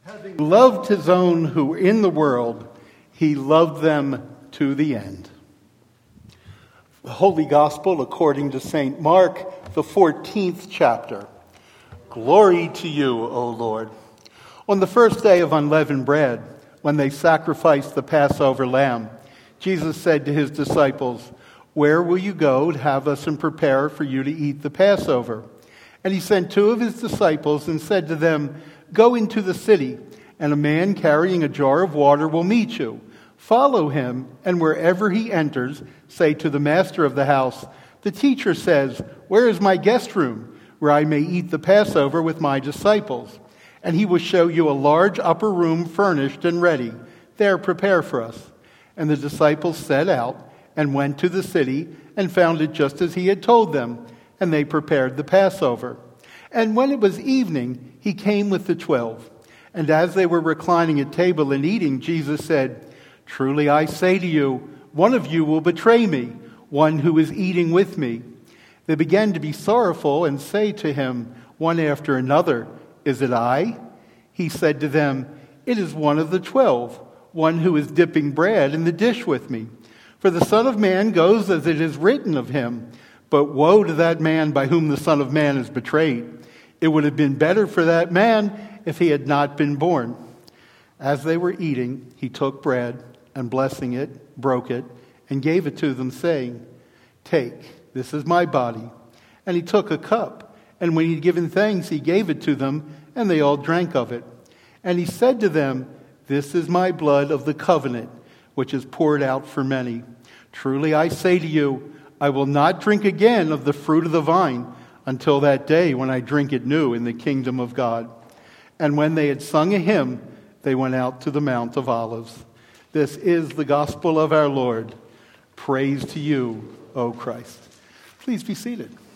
Having loved his own who were in the world, he loved them to the end. The Holy Gospel according to St. Mark, the 14th chapter. Glory to you, O Lord. On the first day of unleavened bread, when they sacrificed the Passover lamb, Jesus said to his disciples, "Where will you go to have us and prepare for you to eat the Passover?" And he sent two of his disciples and said to them, "Go into the city, and a man carrying a jar of water will meet you. Follow him, and wherever he enters, say to the master of the house, 'The teacher says, where is my guest room, where I may eat the Passover with my disciples?' And he will show you a large upper room furnished and ready. There prepare for us." And the disciples set out and went to the city and found it just as he had told them, and they prepared the Passover. And when it was evening, he came with the 12. And as they were reclining at table and eating, Jesus said, "Truly I say to you, one of you will betray me, one who is eating with me." They began to be sorrowful and say to him, one after another, "Is it I?" He said to them, "It is one of the 12, one who is dipping bread in the dish with me. For the Son of Man goes as it is written of him, but woe to that man by whom the Son of Man is betrayed. It would have been better for that man if he had not been born." As they were eating, he took bread, and blessing it, broke it, and gave it to them, saying, "Take, this is my body." And he took a cup, and when he had given thanks, he gave it to them, and they all drank of it. And he said to them, "This is my blood of the covenant, which is poured out for many. Truly I say to you, I will not drink again of the fruit of the vine until that day when I drink it new in the kingdom of God." And when they had sung a hymn, they went out to the Mount of Olives. This is the gospel of our Lord. Praise to you, O Christ. Please be seated.